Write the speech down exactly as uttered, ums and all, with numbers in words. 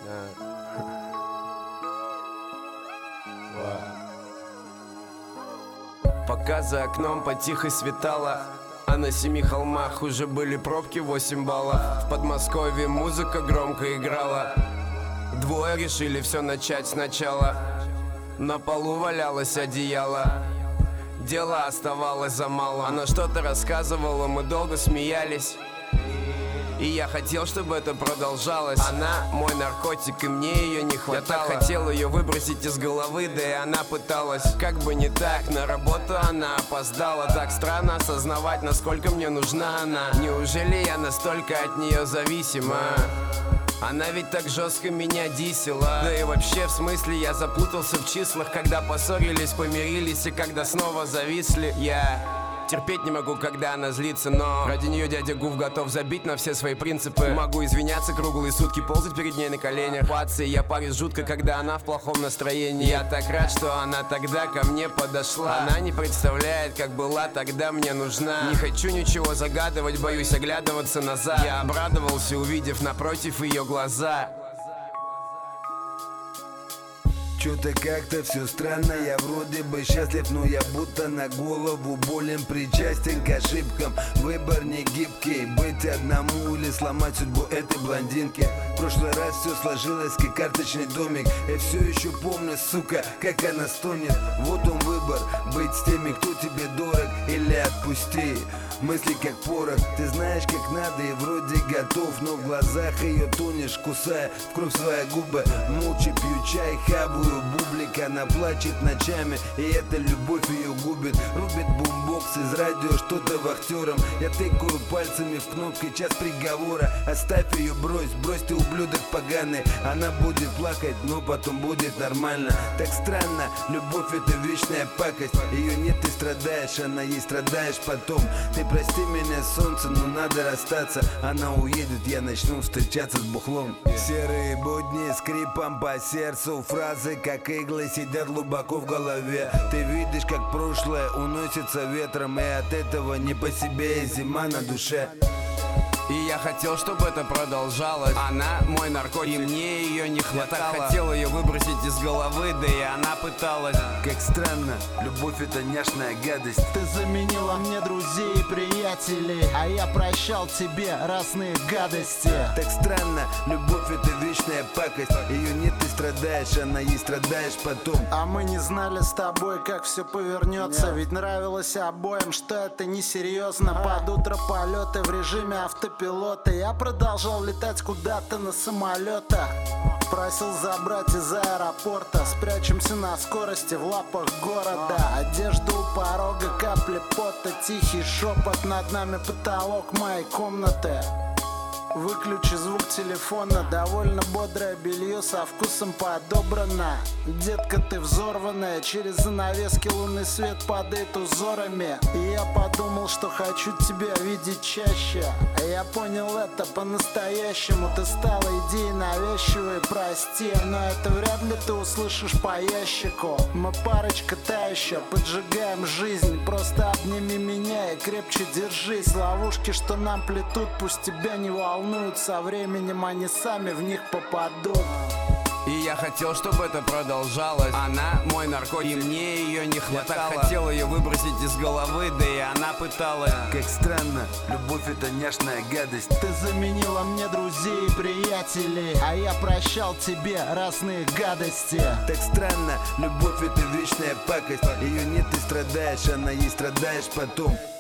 Пока за окном потихо светало, а на семи холмах уже были пробки восемь баллов. В Подмосковье музыка громко играла. Двое решили все начать сначала. На полу валялось одеяло. Дела оставалось за мало. Она что-то рассказывала, мы долго смеялись. И я хотел, чтобы это продолжалось. Она мой наркотик, и мне ее не хватало. Я так хотел ее выбросить из головы, да и она пыталась. Как бы не так, на работу она опоздала. Так странно осознавать, насколько мне нужна она. Неужели я настолько от нее зависима? Она ведь так жестко меня дисела. Да и вообще, в смысле, я запутался в числах. Когда поссорились, помирились, и когда снова зависли. Я терпеть не могу, когда она злится, но ради нее дядя Гуф готов забить на все свои принципы. Могу извиняться круглые сутки, ползать перед ней на коленях. Пацы, я парюсь жутко, когда она в плохом настроении. Я так рад, что она тогда ко мне подошла. Она не представляет, как была тогда мне нужна. Не хочу ничего загадывать, боюсь оглядываться назад. Я обрадовался, увидев напротив ее глаза. Чё-то как-то все странно, я вроде бы счастлив, но я будто на голову болен, причастен к ошибкам. Выбор не гибкий, быть одному или сломать судьбу этой блондинки. В прошлый раз все сложилось как карточный домик. Я все еще помню, сука, как она стонет. Вот он выбор, быть с теми, кто тебе дорог, или отпусти. Мысли как порох, ты знаешь как надо и вроде готов, но в глазах ее тонешь, кусая в кровь свои губы. Молча пью чай, хаваю бублик, она плачет ночами, и эта любовь ее губит. Рубит бумбокс из радио, что-то вахтером. Я тыкаю пальцами в кнопки, час приговора. Оставь ее, брось, брось, ты ублюдок поганый. Она будет плакать, но потом будет нормально. Так странно, любовь это вечная пакость. Ее нет, ты страдаешь, она ей страдаешь потом. Ты прости меня, солнце, но надо расстаться. Она уедет, я начну встречаться с бухлом. Серые будни скрипом по сердцу. Фразы, как иглы, сидят глубоко в голове. Ты видишь, как прошлое уносится ветром, и от этого не по себе, и зима на душе. И я хотел, чтобы это продолжалось. Она мой наркотик, и мне ее не хватало. Я так хотел ее выбросить из головы, да и она пыталась. Как странно, любовь это няшная гадость. Ты заменила мне друзей и приятелей, а я прощал тебе разные гадости. Так странно, любовь это вечная пакость. Ее нет, ты страдаешь, она ей страдаешь потом. А мы не знали с тобой, как все повернется. Ведь нравилось обоим, что это несерьезно. Под утро полеты в режиме автопилота. Я продолжал летать куда-то на самолетах. Просил забрать из аэропорта. Спрячемся на скорости в лапах города. Одежда у порога, капли пота. Тихий шепот, над нами потолок моей комнаты. Выключи звук телефона, довольно бодрое белье со вкусом подобрано. Детка, ты взорванная, через занавески лунный свет падает узорами. И я подумал, что хочу тебя видеть чаще. Я понял это по-настоящему. Ты стала идеей навязчивой, прости, но это вряд ли ты услышишь по ящику. Мы парочка та еще, поджигаем жизнь. Просто обними меня и крепче держись. Ловушки, что нам плетут, пусть тебя не волнуют. Со временем они сами в них попадут. И я хотел, чтобы это продолжалось. Она мой наркотик, и мне ее не хватало. Я так хотел ее выбросить из головы, да и она пыталась. Как странно, любовь это няшная гадость. Ты заменила мне друзей и приятелей, а я прощал тебе разные гадости. Так странно, любовь это вечная пакость. Ее нет, ты страдаешь, она ей страдаешь потом.